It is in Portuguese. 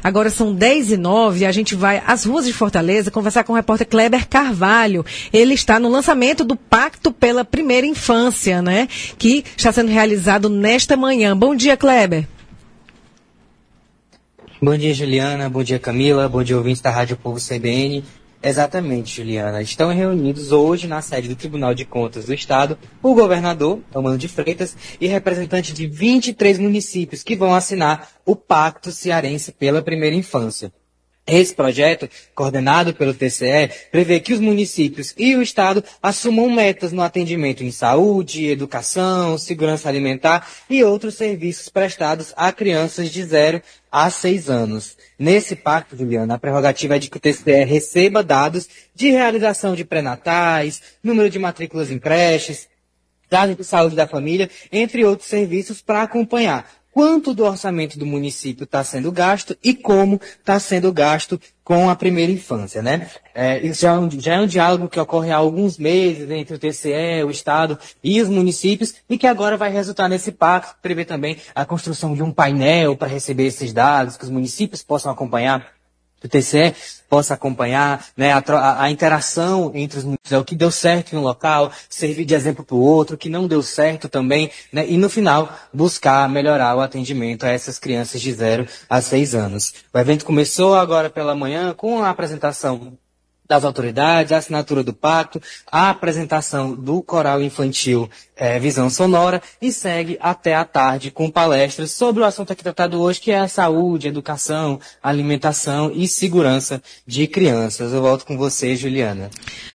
Agora são 10h09 e a gente vai às ruas de Fortaleza conversar com o repórter Kleber Carvalho. Ele está no lançamento do Pacto pela Primeira Infância, né? Que está sendo realizado nesta manhã. Bom dia, Kleber. Bom dia, Juliana. Bom dia, Camila. Bom dia, ouvintes da Rádio Povo CBN. Exatamente, Juliana. Estão reunidos hoje na sede do Tribunal de Contas do Estado o governador, Eumano de Freitas, e representantes de 23 municípios que vão assinar o Pacto Cearense pela Primeira Infância. Esse projeto, coordenado pelo TCE, prevê que os municípios e o Estado assumam metas no atendimento em saúde, educação, segurança alimentar e outros serviços prestados a crianças de 0 a 6 anos. Nesse pacto, Juliana, a prerrogativa é de que o TCE receba dados de realização de pré-natais, número de matrículas em creches, dados de saúde da família, entre outros serviços para acompanhar quanto do orçamento do município está sendo gasto e como está sendo gasto com a primeira infância, né? Isso já é um diálogo que ocorre há alguns meses entre o TCE, o Estado e os municípios e que agora vai resultar nesse pacto, que prevê também a construção de um painel para receber esses dados, que os municípios possam acompanhar, que o TCE possa acompanhar, né, a interação entre os municípios, o que deu certo em um local, servir de exemplo para o outro, o que não deu certo também, né, e no final buscar melhorar o atendimento a essas crianças de 0 a 6 anos. O evento começou agora pela manhã com a apresentação das autoridades, a assinatura do pacto, a apresentação do coral infantil Visão Sonora e segue até a tarde com palestras sobre o assunto aqui tratado hoje, que é a saúde, educação, alimentação e segurança de crianças. Eu volto com você, Juliana.